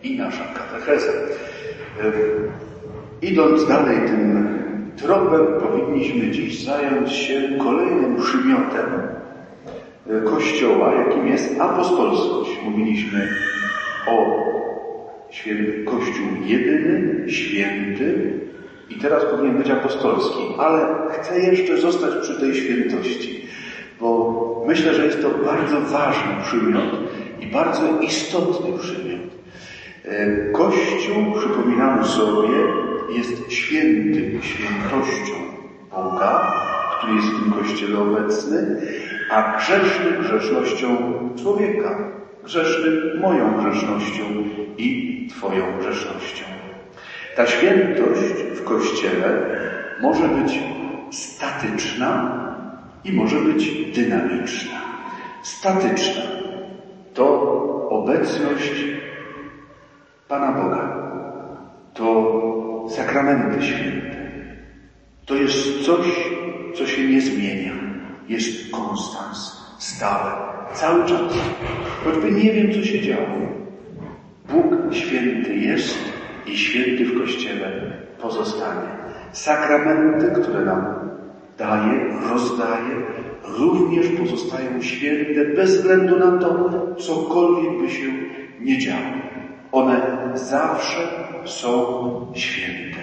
i nasza katecheza. Idąc dalej tym tropem, powinniśmy dziś zająć się kolejnym przymiotem Kościoła, jakim jest apostolskość. Mówiliśmy o Kościół jedyny, święty i teraz powinien być apostolski, ale chcę jeszcze zostać przy tej świętości, bo myślę, że jest to bardzo ważny przymiot i bardzo istotny przymiot. Kościół, przypominamy sobie, jest święty świętością Boga, który jest w tym Kościele obecny, a grzeszny grzesznością człowieka, grzeszny moją grzesznością i Twoją grzesznością. Ta świętość w Kościele może być statyczna i może być dynamiczna. Statyczna to obecność Pana Boga, to sakramenty święte. To jest coś, co się nie zmienia. Jest konstans, stałe, cały czas. Choćby nie wiem, co się działo. Bóg święty jest i święty w Kościele pozostanie. Sakramenty, które nam daje, rozdaje, również pozostają święte bez względu na to, cokolwiek by się nie działo. One zawsze są święte.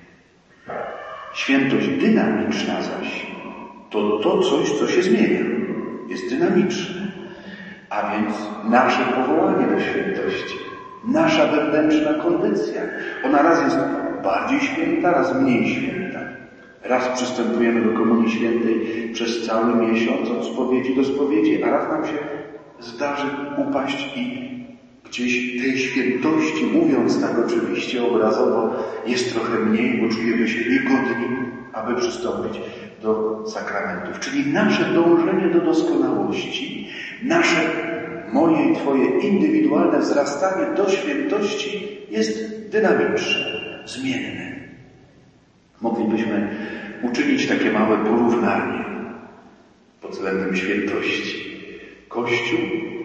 Świętość dynamiczna zaś to coś, co się zmienia. Jest dynamiczne. A więc nasze powołanie do świętości, nasza wewnętrzna kondycja. Ona raz jest bardziej święta, raz mniej święta. Raz przystępujemy do Komunii Świętej przez cały miesiąc od spowiedzi do spowiedzi, a raz nam się zdarzy upaść i gdzieś tej świętości, mówiąc tak oczywiście obrazowo, jest trochę mniej, bo czujemy się niegodni, aby przystąpić do sakramentów. Czyli nasze dążenie do doskonałości, nasze, moje i Twoje indywidualne wzrastanie do świętości jest dynamiczne, zmienne. Moglibyśmy uczynić takie małe porównanie pod względem świętości. Kościół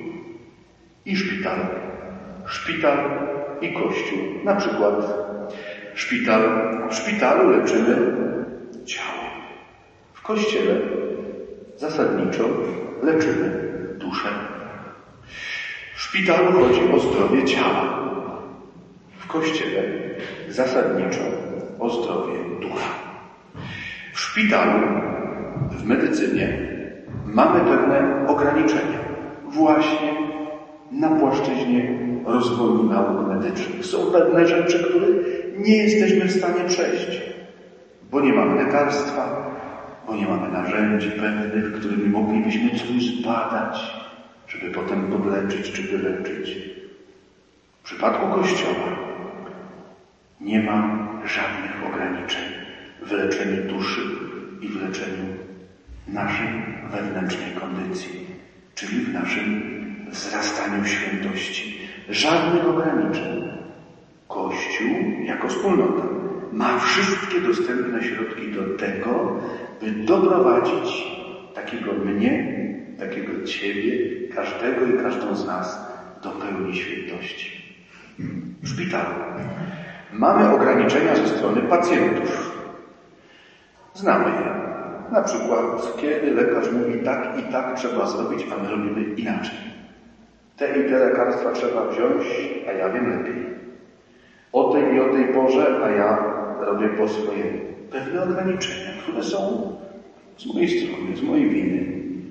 i szpital. Szpital i kościół. Na przykład w szpitalu leczymy ciało. W kościele zasadniczo leczymy duszę. W szpitalu chodzi o zdrowie ciała. W kościele zasadniczo o zdrowie ducha. W szpitalu, w medycynie mamy pewne ograniczenia. Właśnie na płaszczyźnie rozwoju nauk medycznych. Są pewne rzeczy, których nie jesteśmy w stanie przejść, bo nie mamy lekarstwa, bo nie mamy narzędzi pewnych, którymi moglibyśmy coś zbadać, żeby potem podleczyć czy wyleczyć. W przypadku Kościoła nie ma żadnych ograniczeń w leczeniu duszy i w leczeniu naszej wewnętrznej kondycji, czyli w naszym wzrastaniu świętości. Żadnych ograniczeń. Kościół jako wspólnota ma wszystkie dostępne środki do tego, by doprowadzić takiego mnie, takiego Ciebie, każdego i każdą z nas do pełni świętości. W szpitalu mamy ograniczenia ze strony pacjentów. Znamy je. Na przykład, kiedy lekarz mówi tak i tak trzeba zrobić, a my robimy inaczej. Te i te lekarstwa trzeba wziąć, a ja wiem lepiej. O tej i o tej porze, a ja robię po swojemu. Pewne ograniczenia, które są z mojej strony, z mojej winy.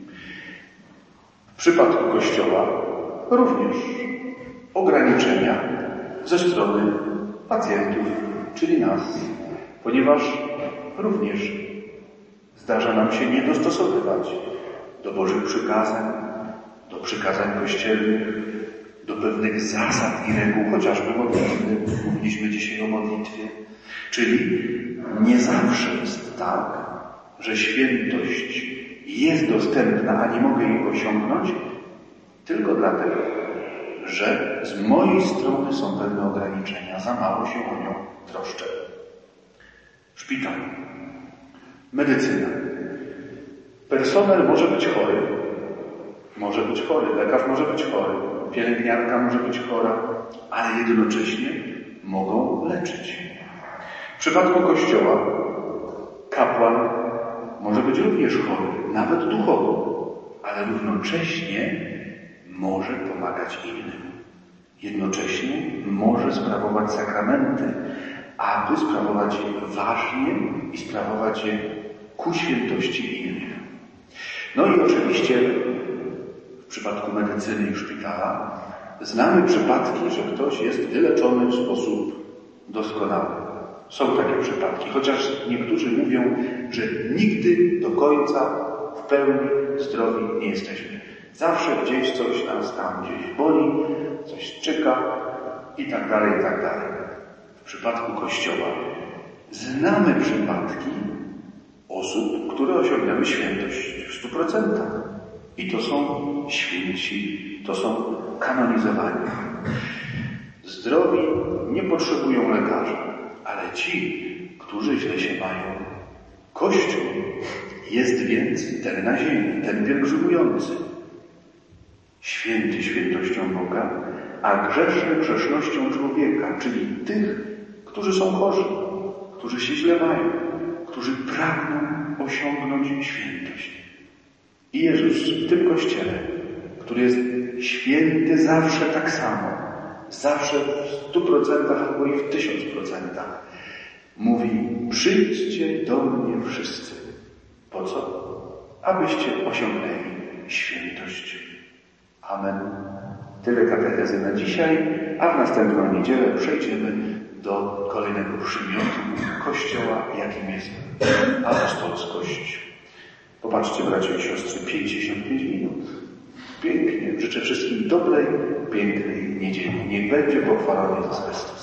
W przypadku Kościoła również ograniczenia ze strony pacjentów, czyli nas, ponieważ również zdarza nam się nie dostosowywać do Bożych przykazań, do przykazań kościelnych, do pewnych zasad i reguł, chociażby modlitwy. Mówiliśmy dzisiaj o modlitwie. Czyli nie zawsze jest tak, że świętość jest dostępna, a nie mogę jej osiągnąć, tylko dlatego, że z mojej strony są pewne ograniczenia. Za mało się o nią troszczę. Szpital. Medycyna. Personel może być chory. Lekarz może być chory. pielęgniarka może być chora, ale jednocześnie mogą leczyć. W przypadku Kościoła kapłan może być również chory, nawet duchowo, ale równocześnie może pomagać innym. Jednocześnie może sprawować sakramenty, aby sprawować je ważnie i sprawować je ku świętości innych. No i oczywiście w przypadku medycyny i szpitala znamy przypadki, że ktoś jest wyleczony w sposób doskonały. Są takie przypadki, chociaż niektórzy mówią, że nigdy do końca w pełni zdrowi nie jesteśmy. Zawsze gdzieś coś nas tam gdzieś boli, coś czyka i tak dalej, i tak dalej. W przypadku Kościoła znamy przypadki osób, które osiągnęły świętość w 100%. I to są święci, to są kanonizowani. Zdrowi nie potrzebują lekarza, ale ci, którzy źle się mają. Kościół jest więc ten na ziemi, ten pielgrzymujący. Święty świętością Boga, a grzeszny grzesznością człowieka, czyli tych, którzy są chorzy, którzy się źle mają, którzy pragną osiągnąć świętość. I Jezus w tym Kościele, który jest święty zawsze tak samo, zawsze w 100% albo i w 1000%, mówi: przyjdźcie do mnie wszyscy. Po co? Abyście osiągnęli świętość. Amen. Tyle katechezy na dzisiaj, a w następną niedzielę przejdziemy do kolejnego przymiotu Kościoła, jakim jest apostolskość. Popatrzcie, bracia i siostry, 55 minut. Pięknie. Życzę wszystkim dobrej, pięknej niedzieli. Niech będzie pochwalony Jezus Chrystus.